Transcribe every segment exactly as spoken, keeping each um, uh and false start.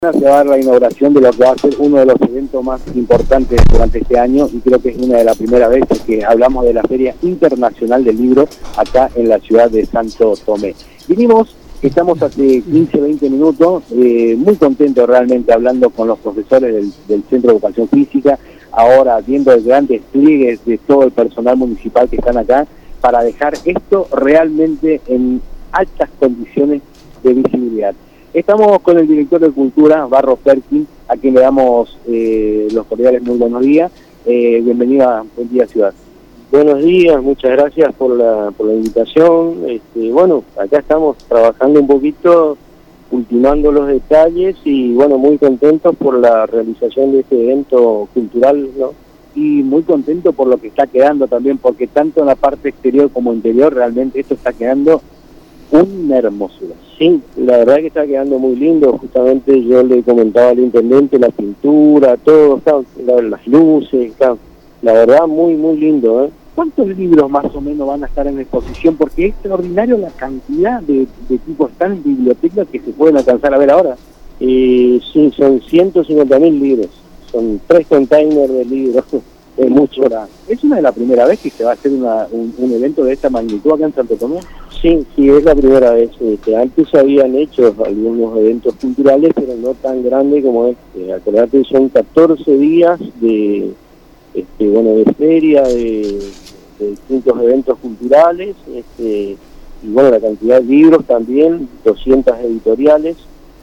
Se va a dar la inauguración de lo que va a ser uno de los eventos más importantes durante este año, y creo que es una de las primeras veces que hablamos de la Feria Internacional del Libro acá en la ciudad de Santo Tomé. Vinimos, estamos hace quince, veinte minutos, eh, muy contentos realmente hablando con los profesores del, del Centro de Educación Física, ahora viendo el gran despliegue de todo el personal municipal que están acá, para dejar esto realmente en altas condiciones de visibilidad. Estamos con el director de Cultura, Barros Perkins, a quien le damos eh, los cordiales muy buenos días. Eh, bienvenida, buen día, ciudad. Buenos días, muchas gracias por la, por la invitación. Este, bueno, acá estamos trabajando un poquito, ultimando los detalles y bueno, muy contentos por la realización de este evento cultural, ¿no? Y muy contento por lo que está quedando también, porque tanto en la parte exterior como interior realmente esto está quedando una hermosura. Sí, la verdad que está quedando muy lindo. Justamente yo le comentaba al intendente la pintura, todo, está, la, las luces, está, la verdad muy muy lindo, ¿eh? ¿Cuántos libros más o menos van a estar en exposición? Porque es extraordinario la cantidad de, de tipos tan en bibliotecas que se pueden alcanzar a ver ahora. Eh, sí, son ciento cincuenta mil libros, son tres containers de libros. Es mucho. ¿Es una de las primeras veces que se va a hacer una, un, un evento de esta magnitud acá en Santo Tomé? Sí, sí, es la primera vez. Este, antes se habían hecho algunos eventos culturales, pero no tan grandes como este. Acordate, son catorce días de, este, bueno, de feria, de, de distintos eventos culturales, este, y bueno, la cantidad de libros también, doscientas editoriales,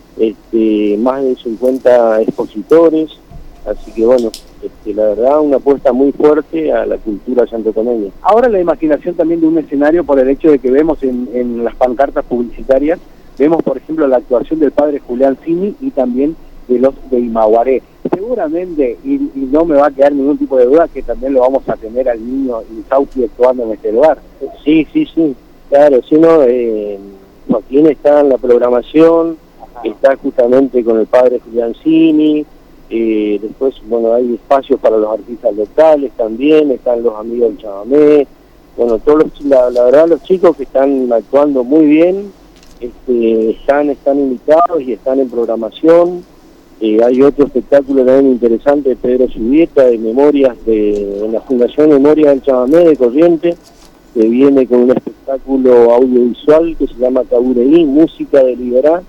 este, más de cincuenta expositores. Así que bueno, este, la verdad, una apuesta muy fuerte a la cultura santotomeña. Ahora la imaginación también de un escenario, por el hecho de que vemos en, en las pancartas publicitarias, vemos por ejemplo la actuación del padre Julián Cini y también de los de Imaguaré. Seguramente, y, y no me va a quedar ningún tipo de duda, que también lo vamos a tener al niño Insausti actuando en este lugar. Sí, sí, sí, claro, si no, eh, Joaquín está en la programación, ajá, está justamente con el padre Julián Cini. Eh, después, bueno, hay espacios para los artistas locales también, están los amigos del chamamé, bueno, todos los, la, la verdad los chicos que están actuando muy bien, este, están, están invitados y están en programación. Eh, hay otro espectáculo también interesante de Pedro Subieta, de Memorias, de, en la Fundación Memorias del Chamamé de Corrientes, que viene con un espectáculo audiovisual que se llama Cabureí, Música de Liberá,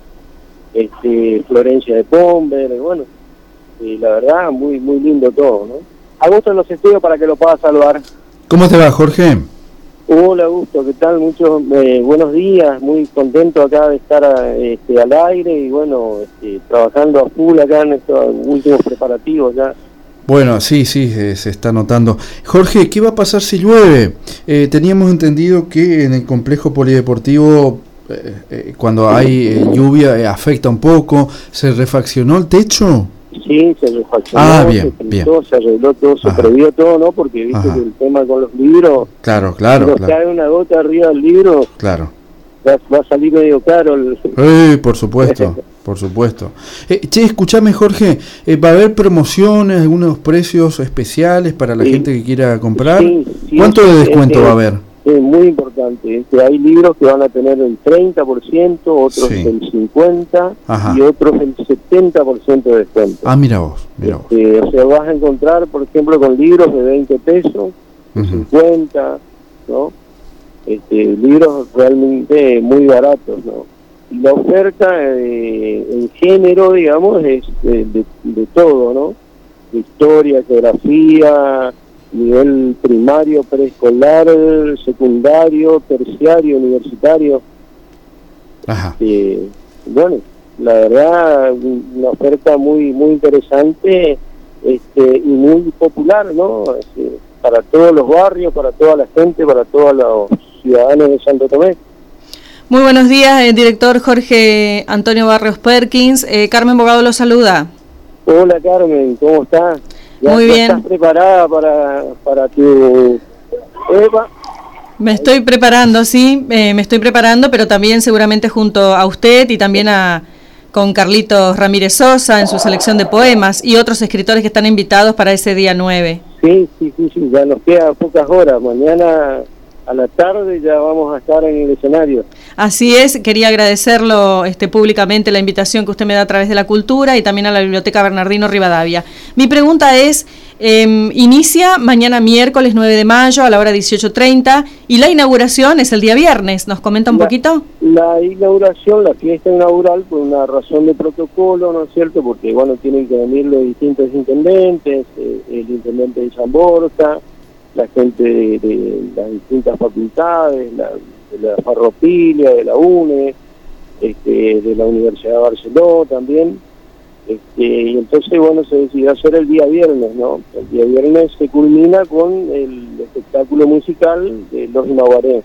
este, Florencia de Pomber, bueno. Y la verdad, muy muy lindo todo, ¿no? Augusto en los estudios para que lo pueda saludar. ¿Cómo te va, Jorge? Hola, Augusto, ¿qué tal? Muchos eh, buenos días, muy contento acá de estar este, al aire y bueno, este, trabajando a full acá en estos últimos preparativos ya. Bueno, sí, sí, eh, se está notando. Jorge, ¿qué va a pasar si llueve? Eh, teníamos entendido que en el complejo polideportivo, eh, eh, cuando hay eh, lluvia, eh, afecta un poco. ¿Se refaccionó el techo? Sí, se refaccionó, ah, bien, se pintó, bien. se arregló todo, se Ajá. previó todo, ¿no? Porque viste Ajá. que el tema con los libros, claro, claro, si nos claro. cae una gota arriba del libro, claro. va, va a salir medio caro. El... Eh, por supuesto, por supuesto. Eh, che, escuchame, Jorge, eh, ¿va a haber promociones, algunos precios especiales para la sí. gente que quiera comprar? Sí, sí, ¿Cuánto sí, de descuento es, va a haber? Es muy importante, este, hay libros que van a tener el treinta por ciento, otros sí. el cincuenta por ciento y otros el setenta por ciento de descuento. Ah, mira vos, mira este, vos. O sea, vas a encontrar, por ejemplo, con libros de veinte pesos, de uh-huh. cincuenta, ¿no? Este, libros realmente muy baratos, ¿no? Y la oferta eh, en género, digamos, es de, de, de todo, ¿no? De historia, geografía, nivel primario, preescolar, secundario, terciario, universitario. Ajá. Eh, bueno, la verdad, una oferta muy muy interesante, este, y muy popular, ¿no? Este, para todos los barrios, para toda la gente, para todos los ciudadanos de Santo Tomé. Muy buenos días, eh, director Jorge Antonio Barros Perkins. Eh, Carmen Bogado lo saluda. Hola, Carmen, ¿cómo estás? ¿Ya Muy bien. ¿Estás preparada para, para tu Eva? Me estoy preparando, sí, eh, me estoy preparando, pero también seguramente junto a usted y también a con Carlitos Ramírez Sosa en su selección de poemas y otros escritores que están invitados para ese día nueve. Sí, sí, sí, sí, ya nos quedan pocas horas. Mañana a la tarde ya vamos a estar en el escenario. Así es, quería agradecerlo este, públicamente la invitación que usted me da a través de la cultura y también a la Biblioteca Bernardino Rivadavia. Mi pregunta es, eh, inicia mañana miércoles nueve de mayo a la hora dieciocho treinta y la inauguración es el día viernes. ¿Nos comenta un la, poquito? La inauguración, la fiesta inaugural, por una razón de protocolo, ¿no es cierto? Porque, bueno, tienen que venir los distintos intendentes, eh, el intendente de San Borja, la gente de, de las distintas facultades, la, de la Farropilia, de la UNE, este, de la Universidad de Barcelona también, este, y entonces, bueno, se decidió hacer el día viernes, ¿no? El día viernes se culmina con el espectáculo musical de Los Imaguaré,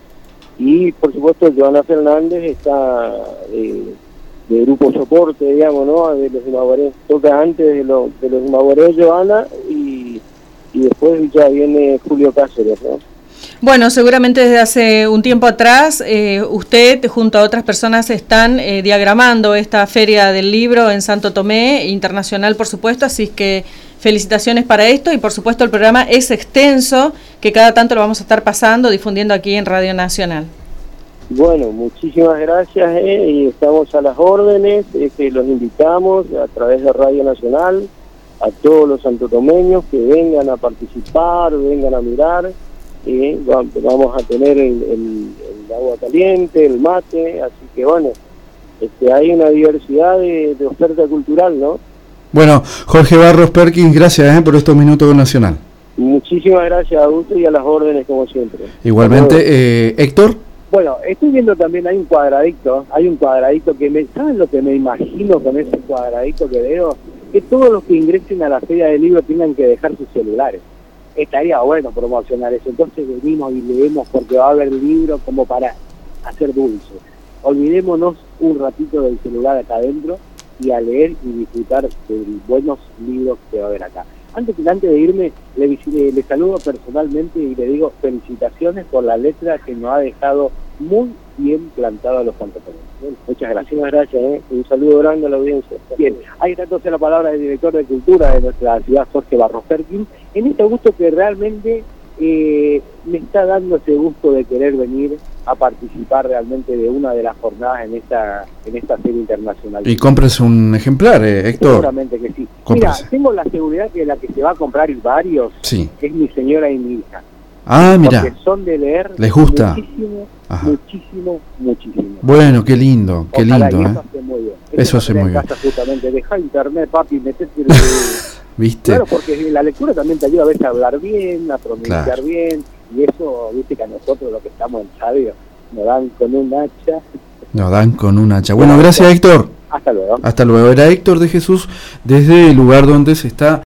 y por supuesto Joana Fernández está eh, de grupo soporte, digamos, ¿no? De Los Imaguaré, toca antes de, lo, de Los Imaguaré Joana, y, y después ya viene Julio Cáceres, ¿no? Bueno, seguramente desde hace un tiempo atrás eh, usted junto a otras personas están eh, diagramando esta Feria del Libro en Santo Tomé, internacional por supuesto, así que felicitaciones para esto y por supuesto el programa es extenso, que cada tanto lo vamos a estar pasando, difundiendo aquí en Radio Nacional. Bueno, muchísimas gracias eh, y estamos a las órdenes, eh, que los invitamos a través de Radio Nacional, a todos los santotomeños que vengan a participar, vengan a mirar. Eh, vamos a tener el, el, el agua caliente, el mate, así que bueno, este, hay una diversidad de, de oferta cultural, ¿no? Bueno, Jorge Barros Perkins, gracias eh, por estos minutos con Nacional. Muchísimas gracias, Augusto, y a las órdenes como siempre. Igualmente, eh, Héctor. Bueno, estoy viendo también, hay un cuadradito, hay un cuadradito que me, ¿saben lo que me imagino con ese cuadradito que veo? Que todos los que ingresen a la Feria del Libro tengan que dejar sus celulares. Estaría bueno promocionar eso, entonces venimos y leemos porque va a haber libros como para hacer dulce. Olvidémonos un ratito del celular acá adentro y a leer y disfrutar de buenos libros que va a haber acá. Antes, antes de irme, le, le, le saludo personalmente y le digo felicitaciones por la letra que nos ha dejado muy bien plantado a los santotomeños. Bueno, muchas gracias. Muchísimas gracias, ¿eh? Un saludo grande a la audiencia. Bien, ahí está entonces la palabra del director de Cultura de nuestra ciudad, Jorge Barros Perkins, en este gusto que realmente eh, me está dando ese gusto de querer venir a participar realmente de una de las jornadas en esta en esta feria internacional. Y compres un ejemplar, eh, Héctor. Seguramente que sí. Cómprese. Mira, tengo la seguridad que la que se va a comprar y varios sí. es mi señora y mi hija. Ah, mira. Porque son de leer les gusta muchísimo, Ajá. muchísimo, muchísimo. Bueno, qué lindo, qué Ojalá, lindo. y ¿eh? eso hace muy bien. Eso hace muy bien. Casa, justamente, deja internet, papi, metete el... ¿Viste? Claro, porque la lectura también te ayuda a veces a hablar bien, a pronunciar claro. bien, y eso, viste que a nosotros, los que estamos en radio, nos dan con un hacha. Nos dan con un hacha. Bueno, gracias, Héctor. Hasta luego. Hasta luego. Era Héctor de Jesús desde el lugar donde se está